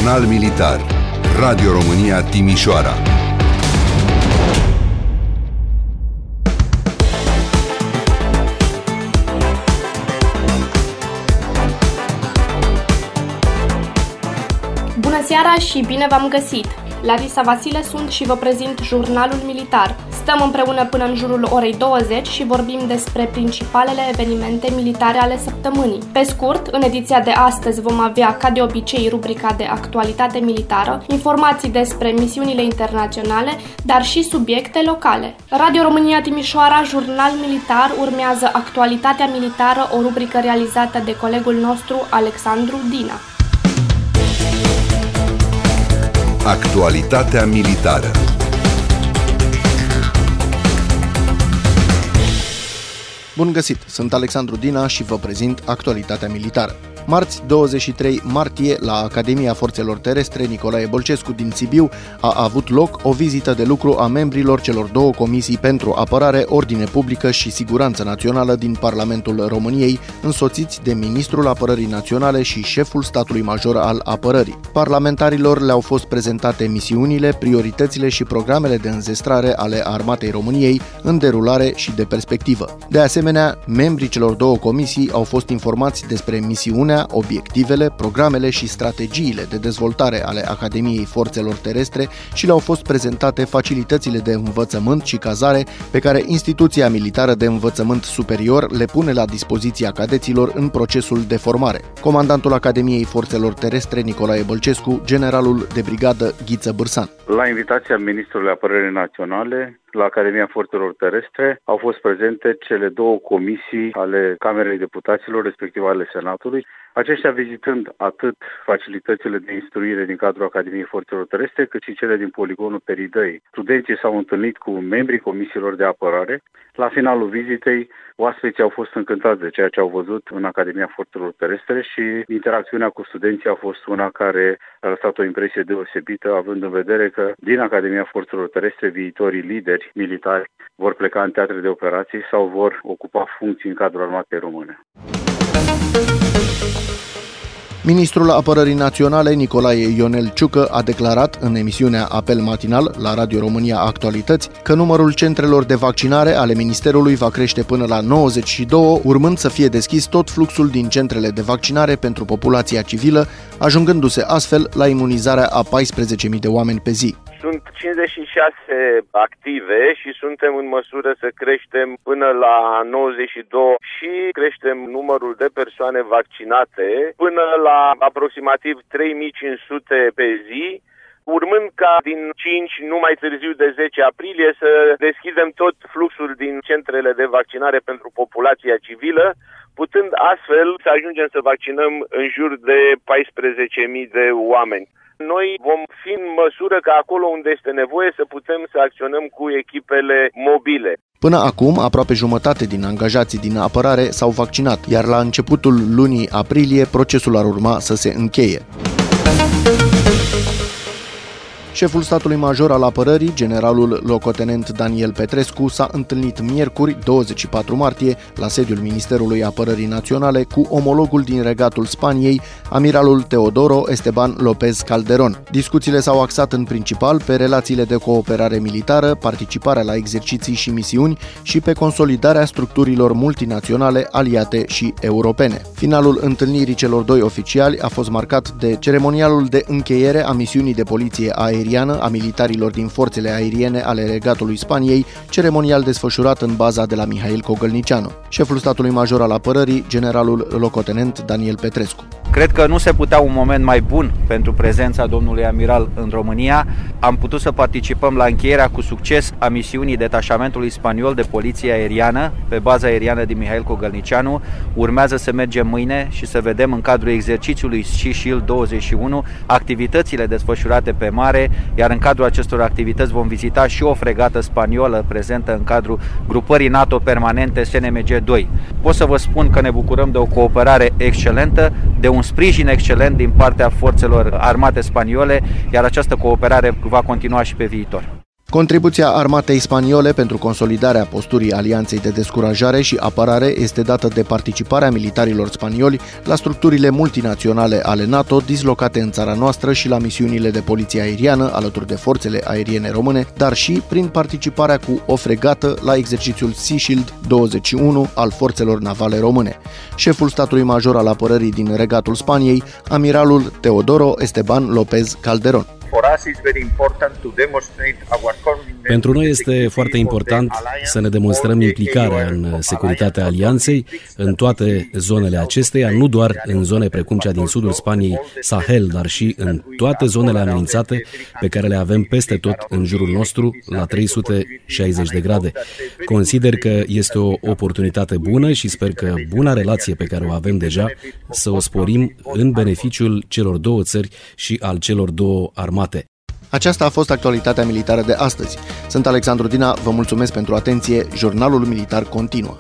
Jurnal Militar. Radio România Timișoara. Bună seara și bine v-am găsit! Larisa Vasile sunt și vă prezint Jurnalul Militar. Stăm împreună până în jurul orei 20 și vorbim despre principalele evenimente militare ale săptămânii. Pe scurt, în ediția de astăzi vom avea, ca de obicei, rubrica de actualitate militară, informații despre misiunile internaționale, dar și subiecte locale. Radio România Timișoara, Jurnal Militar, urmează Actualitatea Militară, o rubrică realizată de colegul nostru Alexandru Dina. Actualitatea militară. Bun găsit! Sunt Alexandru Dina și vă prezint Actualitatea Militară. Marți, 23 martie, la Academia Forțelor Terestre Nicolae Bolcescu din Sibiu a avut loc o vizită de lucru a membrilor celor două comisii pentru apărare, ordine publică și siguranță națională din Parlamentul României, însoțiți de Ministrul Apărării Naționale și șeful statului major al apărării. Parlamentarilor le-au fost prezentate misiunile, prioritățile și programele de înzestrare ale Armatei României în derulare și de perspectivă. De asemenea, membrii celor două comisii au fost informați despre misiunea, obiectivele, programele și strategiile de dezvoltare ale Academiei Forțelor Terestre și le-au fost prezentate facilitățile de învățământ și cazare pe care Instituția Militară de Învățământ Superior le pune la dispoziția cadeților în procesul de formare. Comandantul Academiei Forțelor Terestre Nicolae Bolcescu, generalul de brigadă Ghiță Bârsan. La invitația Ministrului Apărării Naționale, la Academia Forțelor Terestre au fost prezente cele două comisii ale Camerei Deputaților, respectiv ale Senatului, aceștia vizitând atât facilitățile de instruire din cadrul Academiei Forțelor Terestre, cât și cele din poligonul Peridăi. Studenții s-au întâlnit cu membrii comisiilor de apărare. La finalul vizitei, oaspeții au fost încântați de ceea ce au văzut în Academia Forțelor Terestre și interacțiunea cu studenții a fost una care a lăsat o impresie deosebită, având în vedere că din Academia Forțelor Terestre viitorii lideri militari vor pleca în teatre de operații sau vor ocupa funcții în cadrul armatei române. Ministrul Apărării Naționale Nicolae Ionel Ciucă a declarat în emisiunea Apel Matinal la Radio România Actualități că numărul centrelor de vaccinare ale Ministerului va crește până la 92, urmând să fie deschis tot fluxul din centrele de vaccinare pentru populația civilă, ajungându-se astfel la imunizarea a 14.000 de oameni pe zi. Sunt 56 active și suntem în măsură să creștem până la 92 și creștem numărul de persoane vaccinate până la aproximativ 3500 pe zi, urmând ca din 5, nu mai târziu de 10 aprilie, să deschidem tot fluxul din centrele de vaccinare pentru populația civilă, putând astfel să ajungem să vaccinăm în jur de 14.000 de oameni. Noi vom fi în măsură ca acolo unde este nevoie să putem să acționăm cu echipele mobile. Până acum, aproape jumătate din angajații din apărare s-au vaccinat, iar la începutul lunii aprilie procesul ar urma să se încheie. Șeful statului major al apărării, generalul locotenent Daniel Petrescu, s-a întâlnit miercuri, 24 martie, la sediul Ministerului Apărării Naționale cu omologul din Regatul Spaniei, amiralul Teodoro Esteban López Calderón. Discuțiile s-au axat în principal pe relațiile de cooperare militară, participarea la exerciții și misiuni și pe consolidarea structurilor multinaționale, aliate și europene. Finalul întâlnirii celor doi oficiali a fost marcat de ceremonialul de încheiere a misiunii de poliție aeriană a militarilor din forțele aeriene ale Regatului Spaniei, ceremonial desfășurat în baza de la Mihail Cogălnicianu. Șeful statului major al apărării, generalul locotenent Daniel Petrescu. Cred că nu se putea un moment mai bun pentru prezența domnului amiral în România. Am putut să participăm la încheierea cu succes a misiunii detașamentului spaniol de poliție aeriană pe baza aeriană din Mihail Cogălnicianu. Urmează să mergem mâine și să vedem în cadrul exercițiului Sea Shield 21 activitățile desfășurate pe mare, iar în cadrul acestor activități vom vizita și o fregată spaniolă prezentă în cadrul grupării NATO permanente SNMG-2. Pot să vă spun că ne bucurăm de o cooperare excelentă, de un sprijin excelent din partea forțelor armate spaniole, iar această cooperare va continua și pe viitor. Contribuția armatei spaniole pentru consolidarea posturii Alianței de descurajare și apărare este dată de participarea militarilor spanioli la structurile multinaționale ale NATO dislocate în țara noastră și la misiunile de poliție aeriană alături de forțele aeriene române, dar și prin participarea cu o fregată la exercițiul Sea Shield 21 al forțelor navale române. Șeful statului major al apărării din Regatul Spaniei, amiralul Teodoro Esteban López Calderón. Pentru noi este foarte important să ne demonstrăm implicarea în securitatea alianței în toate zonele acesteia, nu doar în zone precum cea din sudul Spaniei, Sahel, dar și în toate zonele amenințate pe care le avem peste tot în jurul nostru, la 360 de grade. Consider că este o oportunitate bună și sper că buna relație pe care o avem deja să o sporim în beneficiul celor două țări și al celor două armate. Aceasta a fost actualitatea militară de astăzi. Sunt Alexandru Dina, vă mulțumesc pentru atenție. Jurnalul militar continuă.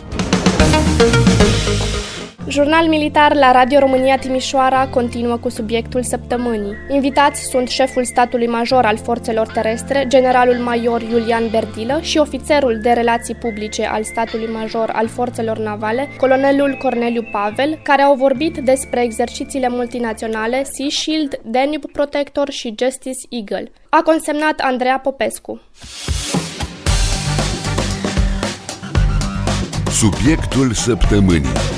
Jurnal militar la Radio România Timișoara continuă cu subiectul săptămânii. Invitați sunt șeful statului major al forțelor terestre, generalul major Iulian Berdilă și ofițerul de relații publice al statului major al forțelor navale, colonelul Corneliu Pavel, care au vorbit despre exercițiile multinaționale Sea Shield, Danube Protector și Justice Eagle. A consemnat Andreea Popescu. Subiectul săptămânii.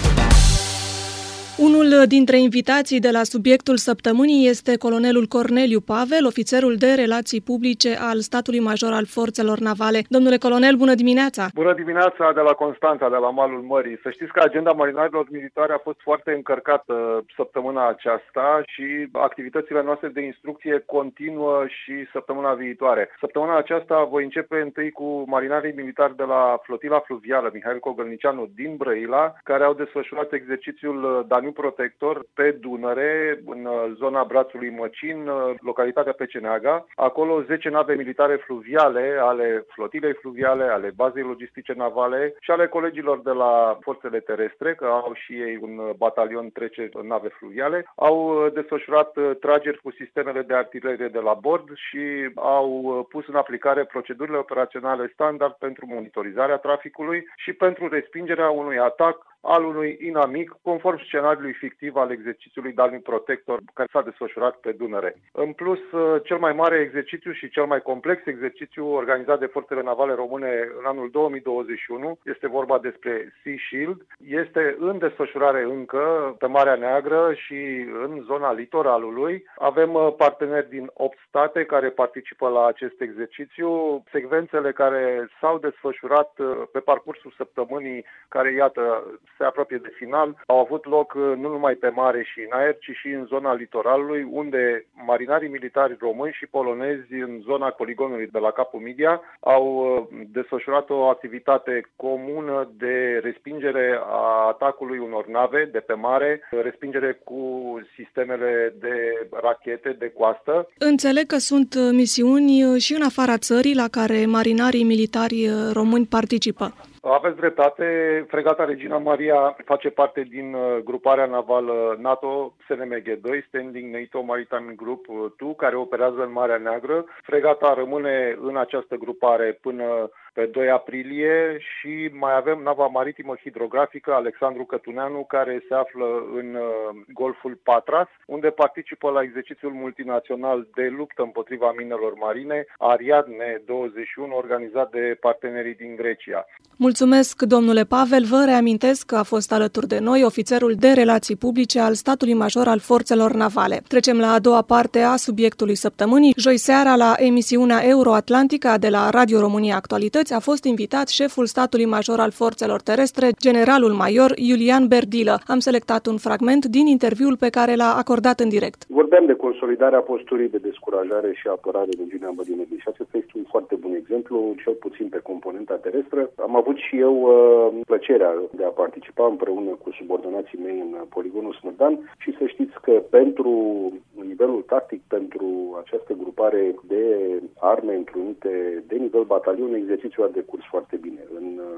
Unul dintre invitații de la subiectul săptămânii este colonelul Corneliu Pavel, ofițerul de relații publice al statului major al forțelor navale. Domnule colonel, bună dimineața! Bună dimineața de la Constanța, de la malul mării. Să știți că agenda marinarilor militari a fost foarte încărcată săptămâna aceasta și activitățile noastre de instrucție continuă și săptămâna viitoare. Săptămâna aceasta voi începe întâi cu marinarii militari de la flotila fluvială Mihail Cogălnicianu din Brăila, care au desfășurat exercițiul Danube Protector pe Dunăre, în zona Brațului Măcin, localitatea Peceneaga. Acolo 10 nave militare fluviale ale flotilei fluviale, ale bazei logistice navale și ale colegilor de la forțele terestre, că au și ei un batalion trece în nave fluviale, au desfășurat trageri cu sistemele de artilerie de la bord și au pus în aplicare procedurile operaționale standard pentru monitorizarea traficului și pentru respingerea unui atac al unui inamic, conform scenariului fictiv al exercițiului Danube Protector care s-a desfășurat pe Dunăre. În plus, cel mai mare exercițiu și cel mai complex exercițiu organizat de forțele navale române în anul 2021, este vorba despre Sea Shield, este în desfășurare încă pe Marea Neagră și în zona litoralului. Avem parteneri din 8 state care participă la acest exercițiu. Secvențele care s-au desfășurat pe parcursul săptămânii, care, iată, se apropie de final, au avut loc nu numai pe mare și în aer, ci și în zona litoralului, unde marinarii militari români și polonezi în zona poligonului de la Capul Midia au desfășurat o activitate comună de respingere a atacului unor nave de pe mare, respingere cu sistemele de rachete de coastă. Înțeleg că sunt misiuni și în afara țării la care marinarii militari români participă. Aveți dreptate, fregata Regina Maria face parte din gruparea navală NATO SNMG-2, Standing NATO Maritime Group 2, care operează în Marea Neagră. Fregata rămâne în această grupare până pe 2 aprilie și mai avem nava maritimă hidrografică Alexandru Cătuneanu, care se află în Golful Patras, unde participă la exercițiul multinațional de luptă împotriva minelor marine, Ariadne 21, organizat de partenerii din Grecia. Mulțumesc, domnule Pavel. Vă reamintesc că a fost alături de noi ofițerul de relații publice al statului major al forțelor navale. Trecem la a doua parte a subiectului săptămânii. Joi seara, la emisiunea Euroatlantica de la Radio România Actualități, a fost invitat șeful statului major al forțelor terestre, generalul major Iulian Berdilă. Am selectat un fragment din interviul pe care l-a acordat în direct. Vorbeam de consolidarea posturii de descurajare și apărare din regiunea Mădinei și acesta este un foarte bun exemplu, cel puțin pe componenta terestră. Am avut și eu plăcerea de a participa împreună cu subordonații mei în poligonul Smârdan și să știți că pentru nivelul tactic, pentru această grupare de arme întrunite de nivel batalion, exercițiul a decurs foarte bine. În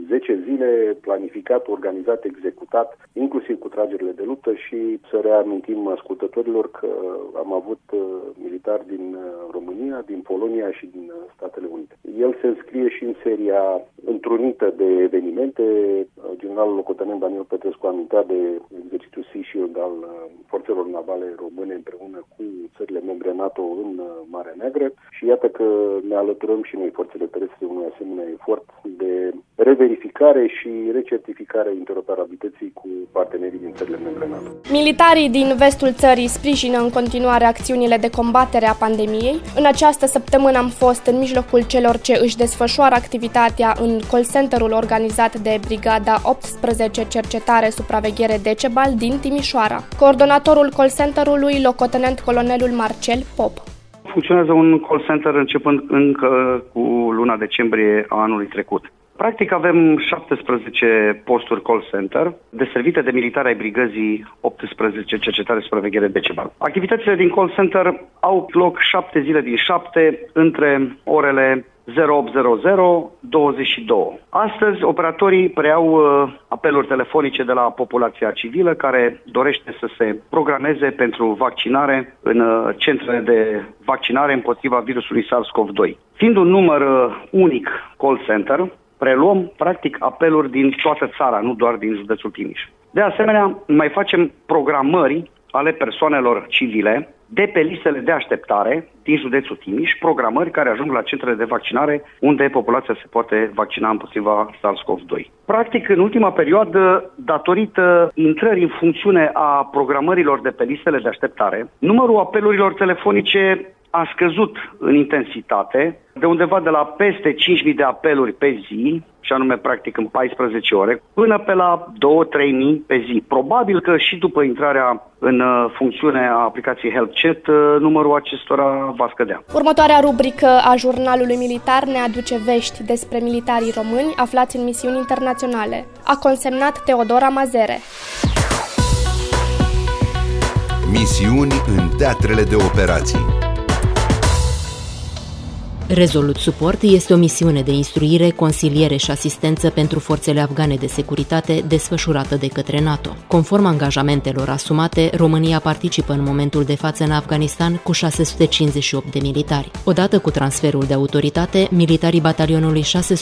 10 zile, planificat, organizat, executat, inclusiv cu tragerile de luptă și să reamintim ascultătorilor că am avut militari din România, din Polonia și din Statele Unite. El se înscrie și în seria întrunită de evenimente. Generalul locotenent Daniel Petrescu amintea de exercițiul Sea Shield al forțelor navale române împreună cu țările membre NATO în Marea Neagră și iată că ne alăturăm și noi forțele terestre unui asemenea efort de reverificare și recertificare a interoperabilității cu partenerii din țările membre NATO. Militarii din vestul țării sprijină în continuare acțiunile de combatere a pandemiei. În această săptămână am fost în mijlocul celor ce își desfășoară activitatea în call center-ul organizat de Brigada 18 Cercetare Supraveghere Decebal din Timișoara. Coordonatorul call center-ului, locotenent colonelul Marcel Pop. Funcționează un call center începând încă cu luna decembrie a anului trecut. Practic avem 17 posturi call center deservite de militari ai brigăzii 18 Cercetare Supraveghere Decebal. Activitățile din call center au loc 7 zile din 7 între orele 0800-22. Astăzi, operatorii preiau apeluri telefonice de la populația civilă care dorește să se programeze pentru vaccinare în centrele de vaccinare împotriva virusului SARS-CoV-2. Fiind un număr unic call center, preluăm practic apeluri din toată țara, nu doar din județul Timiș. De asemenea, mai facem programări ale persoanelor civile de pe listele de așteptare din județul Timiș, programări care ajung la centrele de vaccinare unde populația se poate vaccina împotriva SARS-CoV-2. Practic, în ultima perioadă, datorită intrării în funcțiune a programărilor de pe listele de așteptare, numărul apelurilor telefonice a scăzut în intensitate, de undeva de la peste 5.000 de apeluri pe zi, și anume practic în 14 ore, până pe la 2-3.000 pe zi. Probabil că și după intrarea în funcțiune a aplicației HealthChat, numărul acestora va scădea. Următoarea rubrică a jurnalului militar ne aduce vești despre militarii români aflați în misiuni internaționale. A consemnat Teodora Mazere. Misiuni în teatrele de operații. Resolute Support este o misiune de instruire, consiliere și asistență pentru forțele afgane de securitate desfășurată de către NATO. Conform angajamentelor asumate, România participă în momentul de față în Afganistan cu 658 de militari. Odată cu transferul de autoritate, militarii batalionului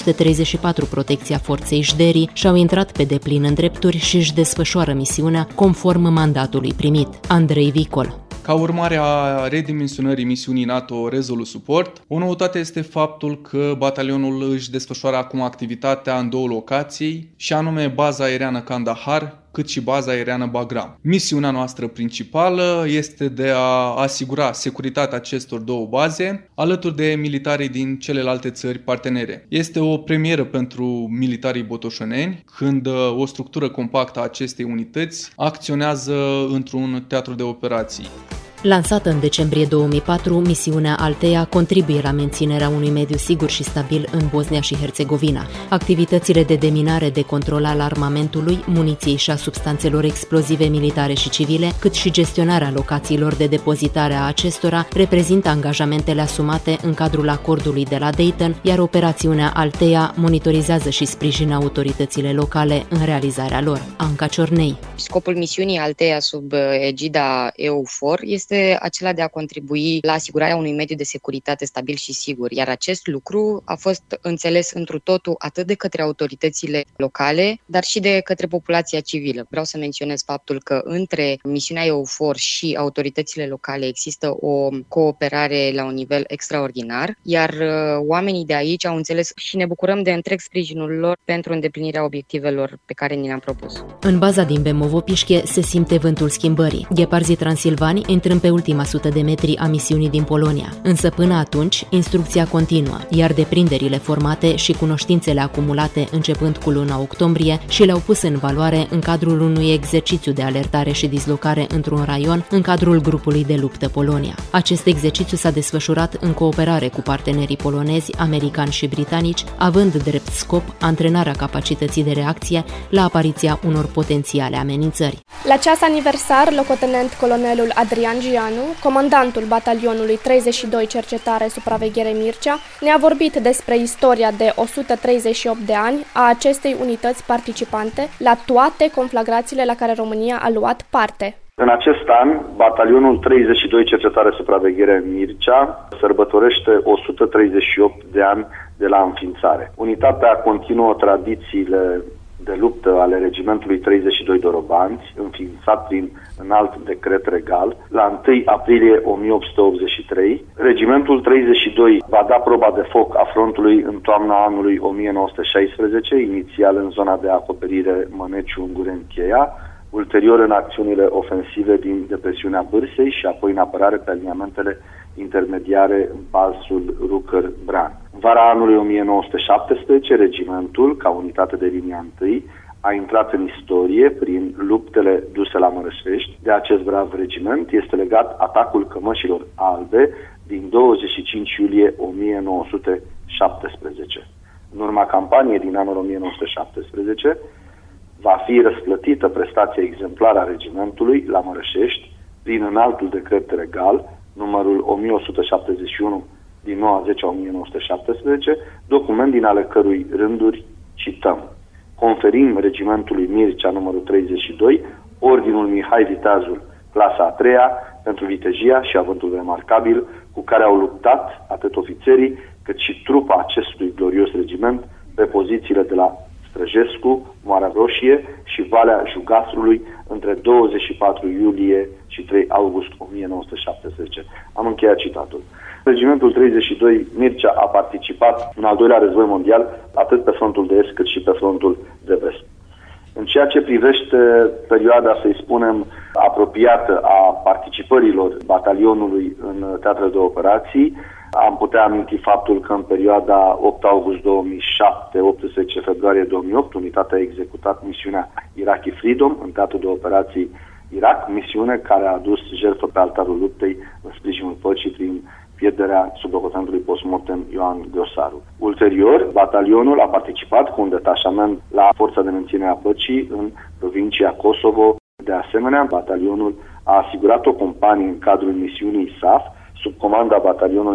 634 Protecția Forței Jderi și-au intrat pe deplin în drepturi și își desfășoară misiunea conform mandatului primit. Andrei Vicol. Ca urmare a redimensionării misiunii NATO Resolute Support, o noutate este faptul că batalionul își desfășoară acum activitatea în două locații, și anume baza aeriană Kandahar, cât și baza aeriană Bagram. Misiunea noastră principală este de a asigura securitatea acestor două baze, alături de militarii din celelalte țări partenere. Este o premieră pentru militarii botoșaneni, când o structură compactă a acestei unități acționează într-un teatru de operații. Lansată în decembrie 2004, misiunea Althea contribuie la menținerea unui mediu sigur și stabil în Bosnia și Herțegovina. Activitățile de deminare, de control al armamentului, muniției și a substanțelor explozive militare și civile, cât și gestionarea locațiilor de depozitare a acestora, reprezintă angajamentele asumate în cadrul acordului de la Dayton, iar operațiunea Althea monitorizează și sprijină autoritățile locale în realizarea lor. Anca Ciornei. Scopul misiunii Althea sub egida EUFOR este acela de a contribui la asigurarea unui mediu de securitate stabil și sigur, iar acest lucru a fost înțeles întru totul atât de către autoritățile locale, dar și de către populația civilă. Vreau să menționez faptul că între misiunea EUFOR și autoritățile locale există o cooperare la un nivel extraordinar, iar oamenii de aici au înțeles și ne bucurăm de întreg sprijinul lor pentru îndeplinirea obiectivelor pe care ni le-am propus. În baza din Bemovo-Pișche se simte vântul schimbării. Gheparzii transilvani intrând pe ultima 100 de metri a misiunii din Polonia. Însă până atunci, instrucția continuă, iar deprinderile formate și cunoștințele acumulate începând cu luna octombrie și le-au pus în valoare în cadrul unui exercițiu de alertare și dislocare într-un raion în cadrul grupului de luptă Polonia. Acest exercițiu s-a desfășurat în cooperare cu partenerii polonezi, americani și britanici, având drept scop antrenarea capacității de reacție la apariția unor potențiale amenințări. La ceas aniversar, locotenent colonelul Adrian Georgianu, comandantul batalionului 32 Cercetare Supraveghere Mircea, ne-a vorbit despre istoria de 138 de ani a acestei unități participante la toate conflagrațiile la care România a luat parte. În acest an, batalionul 32 Cercetare Supraveghere Mircea sărbătorește 138 de ani de la înființare. Unitatea continuă tradițiile de luptă ale regimentului 32 Dorobanți, înființat prin înalt decret regal, la 1 aprilie 1883. Regimentul 32 va da proba de foc a frontului în toamna anului 1916, inițial în zona de acoperire Măneciu-Unguren-Cheia, ulterior în acțiunile ofensive din depresiunea Bârsei și apoi în apărare pe aliniamentele intermediare în pasul Rucăr-Bran. În vara anului 1917, regimentul, ca unitate de linia 1, a intrat în istorie prin luptele duse la Mărășești. De acest brav regiment este legat atacul Cămășilor Albe din 25 iulie 1917. În urma campaniei din anul 1917, va fi răsplătită prestația exemplară a regimentului la Mărășești prin înaltul decret regal, numărul 1171 din 9/10/1917, document din ale cărui rânduri cităm: conferim regimentului Mircea numărul 32 ordinul Mihai Viteazul, clasa a 3-a, pentru vitejia și avântul remarcabil cu care au luptat atât ofițerii cât și trupa acestui glorios regiment pe pozițiile de la Străjescu, Moara Roșie și Valea Jugastrului între 24 iulie și 3 august 1917. Am încheiat citatul. Regimentul 32 Mircea a participat în al doilea război mondial atât pe frontul de est cât și pe frontul de vest. În ceea ce privește perioada, să-i spunem, apropiată a participărilor batalionului în teatrele de operații, am putea aminti faptul că în perioada 8 august 2007, 18 februarie 2008, unitatea a executat misiunea Iraqi Freedom în teatrul de operații Irak, misiune care a adus jertfă pe altarul luptei în sprijinul păcii prin pierderea sublocotantului postmortem Ioan Gheosaru. Ulterior, batalionul a participat cu un detașament la Forța de Menținere a Păcii în provincia Kosovo. De asemenea, batalionul a asigurat o companie în cadrul misiunii ISAF, sub comanda batalionului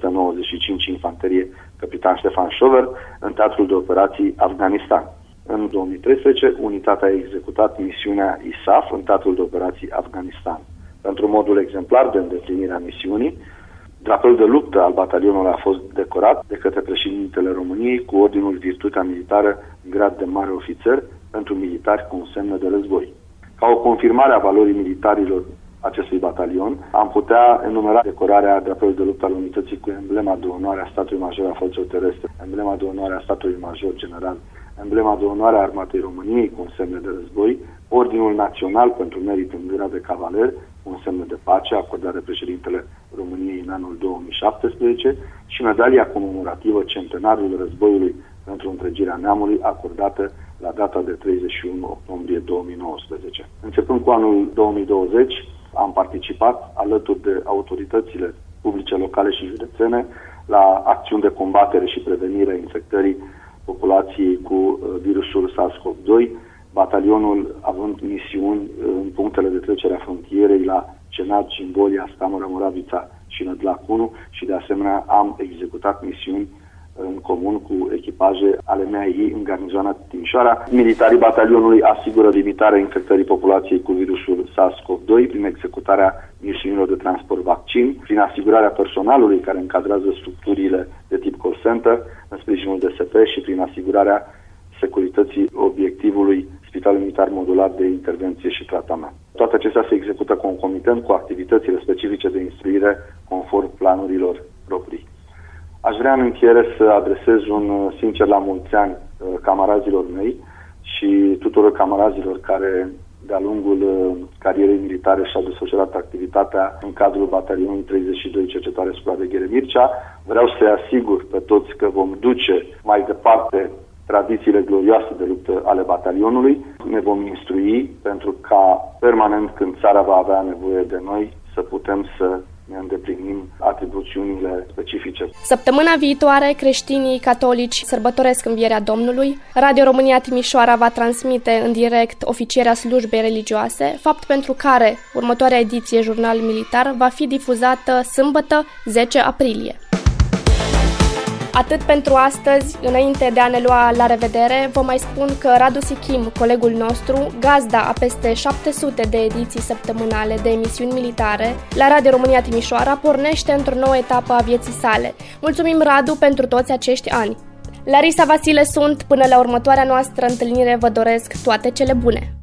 495 Infanterie Capitan Ștefan Șover, în teatrul de operații Afganistan. În 2013, unitatea a executat misiunea ISAF în teatrul de operații Afganistan. Pentru modul exemplar de îndeplinire a misiunii, drapelul de luptă al batalionului a fost decorat de către președintele României cu ordinul Virtutea Militară în grad de mare ofițer pentru militari cu un semn de război. Ca o confirmare a valorii militarilor acestui batalion, am putea enumera decorarea drapelului de luptă al unității cu emblema de onoare a statului major a forțelor terestre, emblema de onoare a statului major general, emblema de onoare a armatei României cu un semn de război, ordinul național pentru merit în grad de cavaler, un semn de pace acordat de președintele României în anul 2017 și medalia comemorativă Centenarul Războiului pentru întregirea neamului acordată la data de 31 octombrie 2019. Începând cu anul 2020, am participat alături de autoritățile publice locale și județene la acțiuni de combatere și prevenire a infectării populației cu virusul SARS-CoV-2, batalionul având misiuni în punctele de trecere a frontierei la Cenat, Cimbolia, Stamăra, Moravița și Nădlac 1 și de asemenea am executat misiuni în comun cu echipaje ale MAI în garnizoana Timișoara. Militarii batalionului asigură limitarea infectării populației cu virusul SARS-CoV-2 prin executarea misiunilor de transport vaccin, prin asigurarea personalului care încadrează structurile de tip call center în sprijinul DSP și prin asigurarea securității obiectivului Spitalul Militar Modular de Intervenție și Tratament. Toate acestea se execută concomitent cu activitățile specifice de instruire conform planurilor proprii. Aș vrea în încheiere să adresez un sincer la mulți ani camarazilor mei și tuturor camarazilor care de-a lungul carierei militare și-au desfășurat activitatea în cadrul batalionului 32 Cercetare Supraveghere Mircea. Vreau să-i asigur pe toți că vom duce mai departe tradițiile glorioase de luptă ale batalionului. Ne vom instrui pentru ca permanent când țara va avea nevoie de noi să putem să ne îndeplinim atribuțiunile specifice. Săptămâna viitoare, creștinii catolici sărbătoresc Învierea Domnului. Radio România Timișoara va transmite în direct oficierea slujbei religioase, fapt pentru care următoarea ediție Jurnal Militar va fi difuzată sâmbătă, 10 aprilie. Atât pentru astăzi. Înainte de a ne lua la revedere, vă mai spun că Radu Sichim, colegul nostru, gazda a peste 700 de ediții săptămânale de emisiuni militare, la Radio România Timișoara pornește într-o nouă etapă a vieții sale. Mulțumim, Radu, pentru toți acești ani. Larisa Vasile sunt. Până la următoarea noastră întâlnire vă doresc toate cele bune.